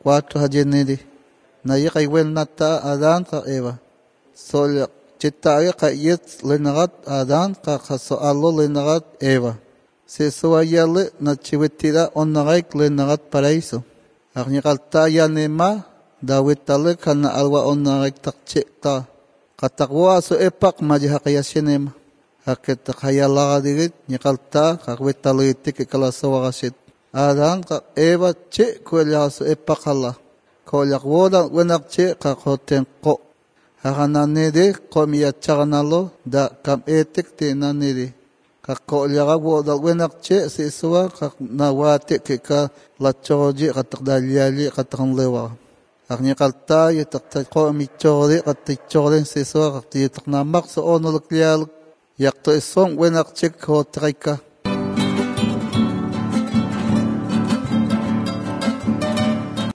4 hajenedi na yakay wel nata Adán ka Eva sol chitaya ka yet lenagat Adán ka so allo lenagat Eva se soayale na chiwetira onnagaik lenagat paraíso agni kalta yanema dawetale kana alwa onnagaik takcheta katakwa so epak majihaqayashenema haketa khayalagadit nikalta kakwetale tik kalasawagasit Adán ka Eva che kwelaso epakala kolak woda wenak che ka khoten ko hagananede komiya chaganalo da kam etik tenanede ka kolyaga woda wenak che siswa ka nawate ke ka lachoji katakdalyali kataklewa agni kalta yetakta komi chore katichoren siswa katitaknamak so onolkyal yakto isong wenak che khotrika